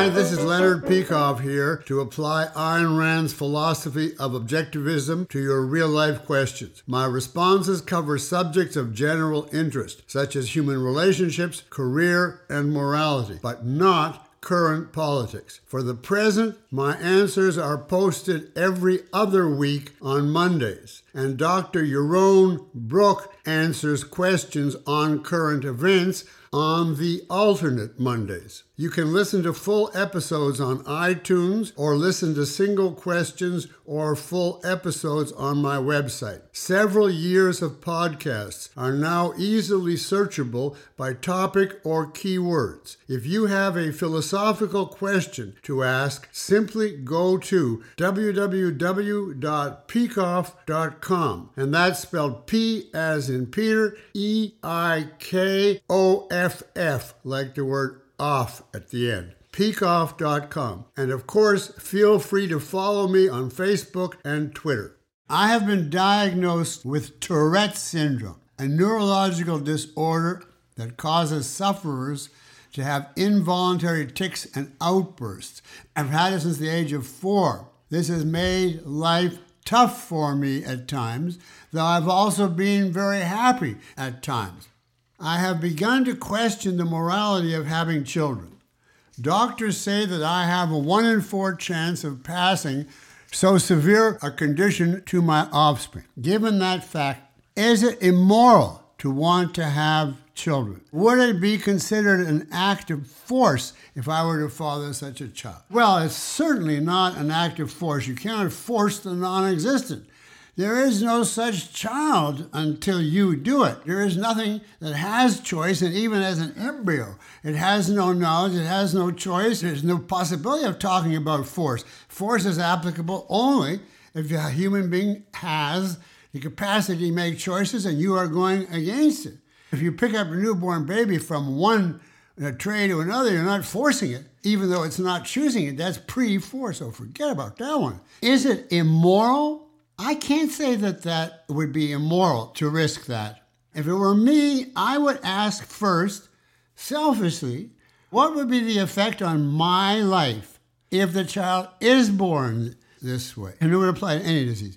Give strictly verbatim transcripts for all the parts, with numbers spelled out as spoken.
Hi, this is Leonard Peikoff here to apply Ayn Rand's philosophy of objectivism to your real-life questions. My responses cover subjects of general interest, such as human relationships, career, and morality, but not current politics. For the present, my answers are posted every other week on Mondays, and Doctor Yaron Brook answers questions on current events on the alternate Mondays. You can listen to full episodes on iTunes or listen to single questions or full episodes on my website. Several years of podcasts are now easily searchable by topic or keywords. If you have a philosophical question to ask, simply go to w w w dot peikoff dot com, and that's spelled P as in Peter, E I K O F F, like the word off at the end. peikoff dot com. And of course, feel free to follow me on Facebook and Twitter. I have been diagnosed with Tourette syndrome, a neurological disorder that causes sufferers to have involuntary tics and outbursts. I've had it since the age of four. This has made life tough for me at times, though I've also been very happy at times. I have begun to question the morality of having children. Doctors say that I have a one in four chance of passing so severe a condition to my offspring. Given that fact, is it immoral to want to have children? Would it be considered an act of force if I were to father such a child? Well, it's certainly not an act of force. You cannot force the non-existent. There is no such child until you do it. There is nothing that has choice, and even as an embryo, it has no knowledge, it has no choice, there's no possibility of talking about force. Force is applicable only if a human being has the capacity to make choices and you are going against it. If you pick up a newborn baby from one tray to another, you're not forcing it, even though it's not choosing it. That's pre-force, so forget about that one. Is it immoral? I can't say that that would be immoral to risk that. If it were me, I would ask first, selfishly, what would be the effect on my life if the child is born this way? And it would apply to any disease.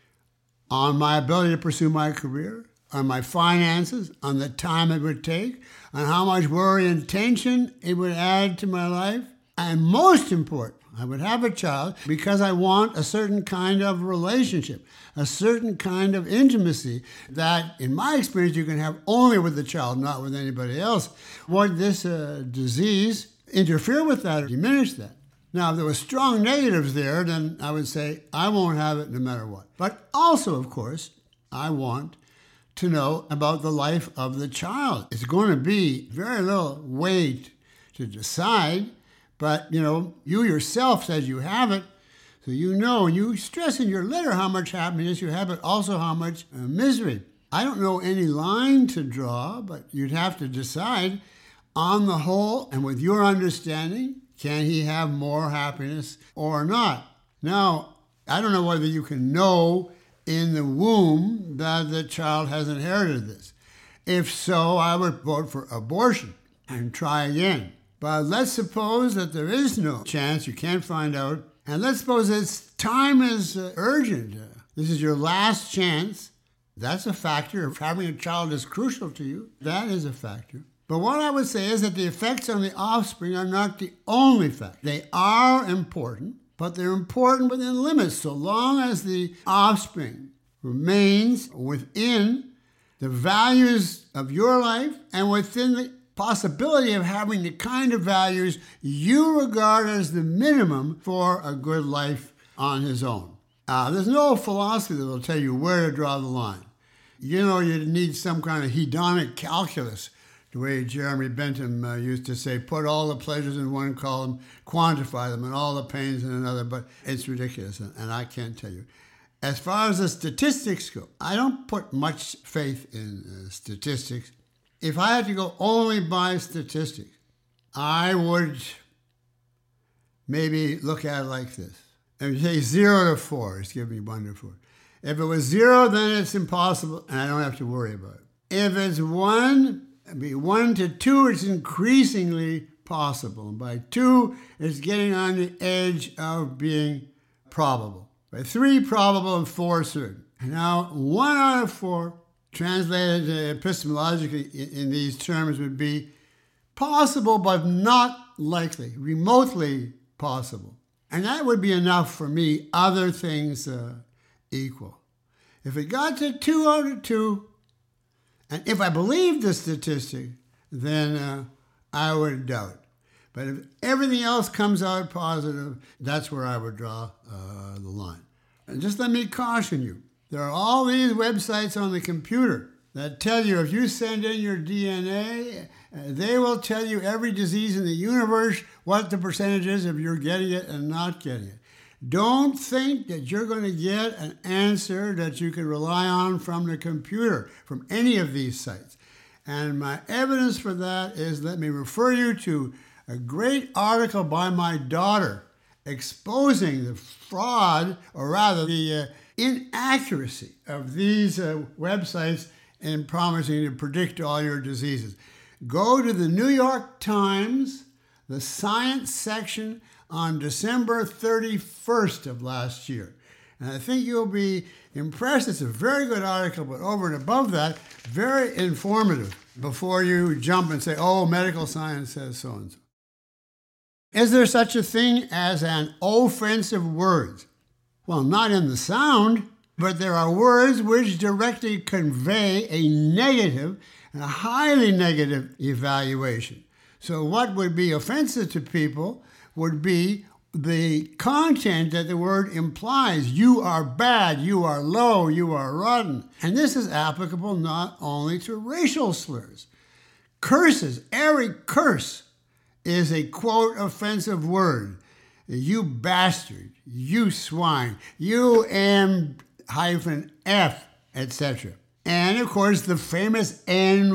On my ability to pursue my career, on my finances, on the time it would take, on how much worry and tension it would add to my life, and most important, I would have a child because I want a certain kind of relationship, a certain kind of intimacy that, in my experience, you can have only with the child, not with anybody else. Would this uh, disease interfere with that or diminish that? Now, if there were strong negatives there, then I would say I won't have it no matter what. But also, of course, I want to know about the life of the child. It's going to be very little weight to decide. But, you know, you yourself said you have it, so you know, you stress in your letter how much happiness you have, but also how much uh, misery. I don't know any line to draw, but you'd have to decide on the whole, and with your understanding, can he have more happiness or not? Now, I don't know whether you can know in the womb that the child has inherited this. If so, I would vote for abortion and try again. But let's suppose that there is no chance, you can't find out, and let's suppose that time is uh, urgent. Uh, this is your last chance. That's a factor. If having a child is crucial to you, that is a factor. But what I would say is that the effects on the offspring are not the only factor. They are important, but they're important within limits, so long as the offspring remains within the values of your life and within the possibility of having the kind of values you regard as the minimum for a good life on his own. Uh, there's no philosophy that will tell you where to draw the line. You know, you need some kind of hedonic calculus, the way Jeremy Bentham uh, used to say, put all the pleasures in one column, quantify them, and all the pains in another, but it's ridiculous, and, and I can't tell you. As far as the statistics go, I don't put much faith in uh, statistics. If I had to go only by statistics, I would maybe look at it like this. And say zero to four is giving me one to four. If it was zero, then it's impossible, and I don't have to worry about it. If it's one, it'd be one to two, it's increasingly possible. And by two, it's getting on the edge of being probable. By three, probable, and four, certain. And now, one out of four, translated epistemologically in these terms, would be possible but not likely, remotely possible. And that would be enough for me, other things uh, equal. If it got to two out of two, and if I believed the statistic, then uh, I would doubt. But if everything else comes out positive, that's where I would draw uh, the line. And just let me caution you. There are all these websites on the computer that tell you if you send in your D N A, uh, they will tell you every disease in the universe, what the percentage is if you're getting it and not getting it. Don't think that you're going to get an answer that you can rely on from the computer, from any of these sites. And my evidence for that is, let me refer you to a great article by my daughter exposing the fraud, or rather the uh, inaccuracy of these uh, websites in promising to predict all your diseases. Go to the New York Times, the science section, on December thirty-first of last year. And I think you'll be impressed. It's a very good article, but over and above that, very informative before you jump and say, oh, medical science says so-and-so. Is there such a thing as an offensive word? Well, not in the sound, but there are words which directly convey a negative, and a highly negative evaluation. So what would be offensive to people would be the content that the word implies. You are bad, you are low, you are rotten. And this is applicable not only to racial slurs. Curses, every curse is a, quote, offensive word. You bastard, you swine, you M hyphen F, et cetera. And of course, the famous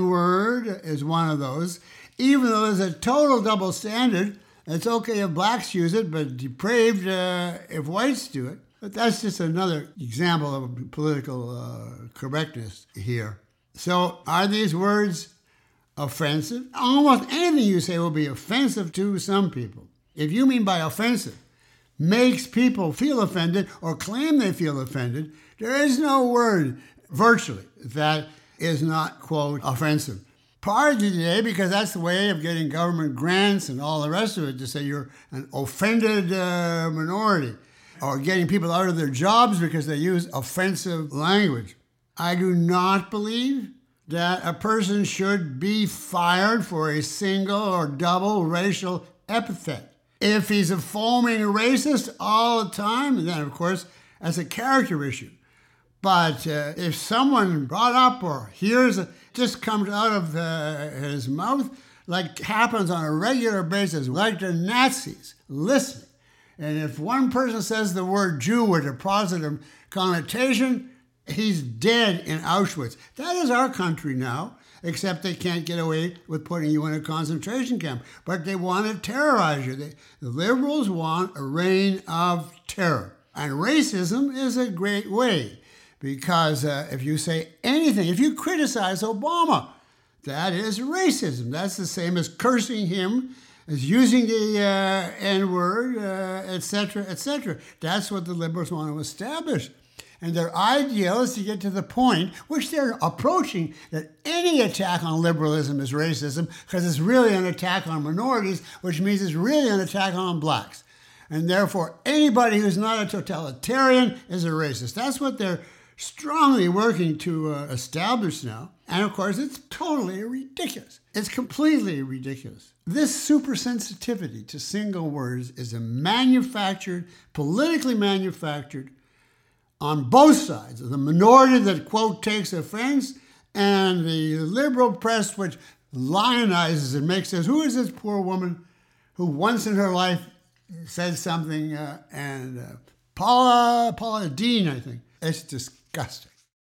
N-word is one of those. Even though there's a total double standard, it's okay if blacks use it, but depraved uh, if whites do it. But that's just another example of political uh, correctness here. So are these words offensive? Almost anything you say will be offensive to some people. If you mean by offensive, makes people feel offended or claim they feel offended, there is no word, virtually, that is not, quote, offensive. Pardon today, because that's the way of getting government grants and all the rest of it, to say you're an offended uh, minority, or getting people out of their jobs because they use offensive language. I do not believe that a person should be fired for a single or double racial epithet. If he's a foaming racist all the time, then of course that's a character issue. But uh, if someone brought up or hears it just comes out of uh, his mouth, like happens on a regular basis, like the Nazis, listening. And if one person says the word Jew with a positive connotation, he's dead in Auschwitz. That is our country now, except they can't get away with putting you in a concentration camp. But they want to terrorize you. They, the liberals want a reign of terror. And racism is a great way. Because uh, if you say anything, if you criticize Obama, that is racism. That's the same as cursing him, as using the uh, N-word, uh, et cetera, et cetera. That's what the liberals want to establish. And their ideal is to get to the point, which they're approaching, that any attack on liberalism is racism, because it's really an attack on minorities, which means it's really an attack on blacks. And therefore, anybody who's not a totalitarian is a racist. That's what they're strongly working to uh, establish now. And of course, it's totally ridiculous. It's completely ridiculous. This supersensitivity to single words is a manufactured, politically manufactured, on both sides, the minority that, quote, takes offense, and the liberal press which lionizes and makes this, who is this poor woman who once in her life said something, uh, and uh, Paula, Paula Deen, I think. It's disgusting.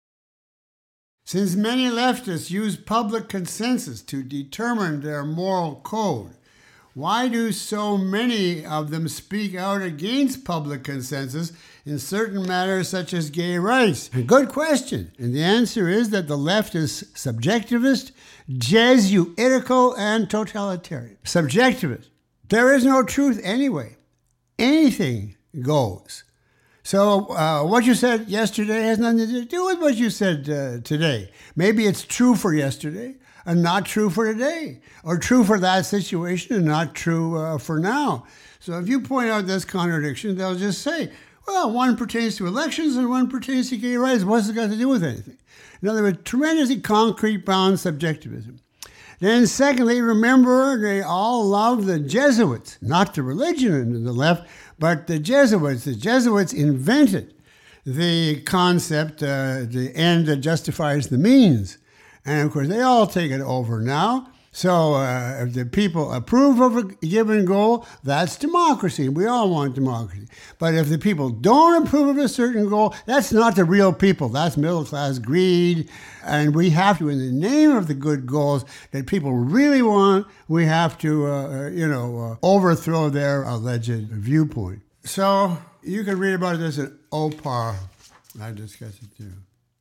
Since many leftists use public consensus to determine their moral code, Why do so many of them speak out against public consensus in certain matters such as gay rights? A good question. And the answer is that the left is subjectivist, Jesuitical, and totalitarian. Subjectivist. There is no truth anyway. Anything goes. So uh, what you said yesterday has nothing to do with what you said uh, today. Maybe it's true for yesterday and not true for today, or true for that situation and not true uh, for now. So if you point out this contradiction, they'll just say, well, one pertains to elections and one pertains to gay rights. What's it got to do with anything? In other words, tremendously concrete bound subjectivism. Then secondly, remember, they all love the Jesuits, not the religion of the left, but the Jesuits. The Jesuits invented the concept, uh, the end that justifies the means. And of course, they all take it over now. So uh, if the people approve of a given goal, that's democracy. We all want democracy. But if the people don't approve of a certain goal, that's not the real people. That's middle-class greed. And we have to, in the name of the good goals that people really want, we have to, uh, you know, uh, overthrow their alleged viewpoint. So you can read about this in O P A R. I discussed it too.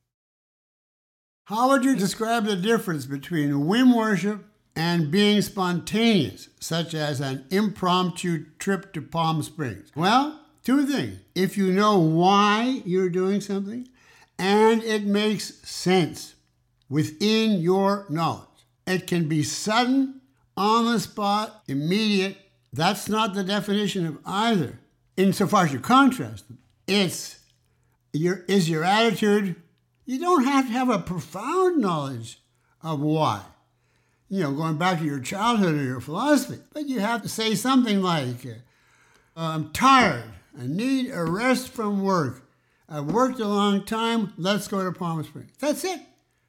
How would you describe the difference between whim worship and being spontaneous, such as an impromptu trip to Palm Springs? Well, two things. If you know why you're doing something, and it makes sense within your knowledge. It can be sudden, on the spot, immediate. That's not the definition of either. Insofar as you contrast them, it's your, is your attitude. You don't have to have a profound knowledge of why. You know, going back to your childhood or your philosophy. But you have to say something like, I'm tired. I need a rest from work. I've worked a long time. Let's go to Palm Springs. That's it.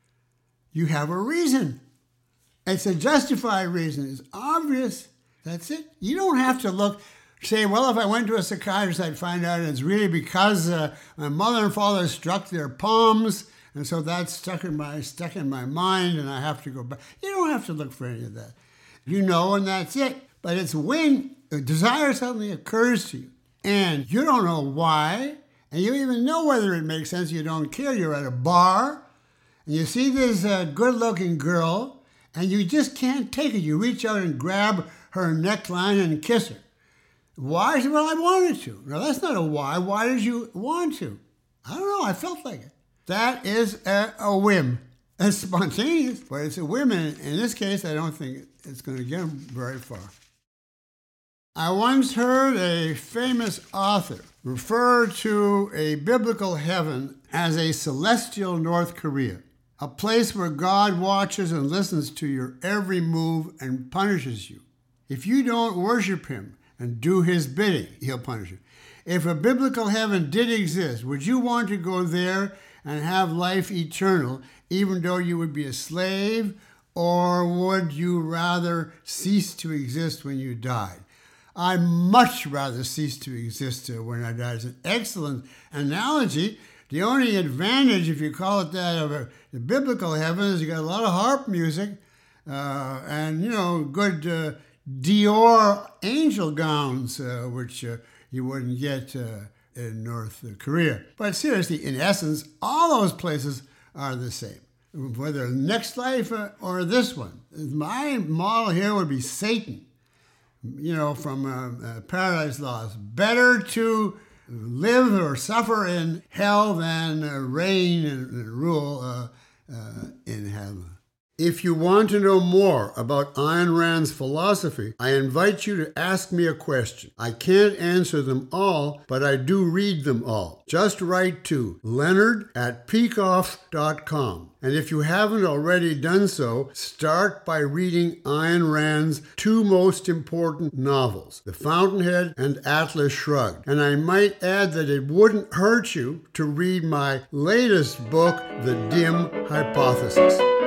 You have a reason. It's a justified reason. It's obvious. That's it. You don't have to look, say, well, if I went to a psychiatrist, I'd find out it's really because uh, my mother and father struck their palms, and so that's stuck in my stuck in my mind, and I have to go back. You don't have to look for any of that. You know, and that's it. But it's when a desire suddenly occurs to you, and you don't know why, and you even know whether it makes sense. You don't care. You're at a bar, and you see this uh, good-looking girl, and you just can't take it. You reach out and grab her neckline and kiss her. Why? Well, I wanted to. No, that's not a why. Why did you want to? I don't know. I felt like it. That is a, a whim. It's spontaneous, but it's a whim. And in this case, I don't think it's going to get them very far. I once heard a famous author refer to a biblical heaven as a celestial North Korea, a place where God watches and listens to your every move and punishes you. If you don't worship him and do his bidding, he'll punish you. If a biblical heaven did exist, would you want to go there and have life eternal, even though you would be a slave, or would you rather cease to exist when you died? I'd much rather cease to exist when I die. It's an excellent analogy. The only advantage, if you call it that, of a, the biblical heaven is you got a lot of harp music uh, and, you know, good uh, Dior angel gowns, uh, which uh, you wouldn't get uh, in North Korea. But seriously, in essence, all those places are the same, whether next life or this one. My model here would be Satan, you know, from uh, uh, Paradise Lost. Better to live or suffer in hell than uh, reign and rule uh, uh, in heaven. If you want to know more about Ayn Rand's philosophy, I invite you to ask me a question. I can't answer them all, but I do read them all. Just write to Leonard at peikoff dot com. And if you haven't already done so, start by reading Ayn Rand's two most important novels, The Fountainhead and Atlas Shrugged. And I might add that it wouldn't hurt you to read my latest book, The Dim Hypothesis.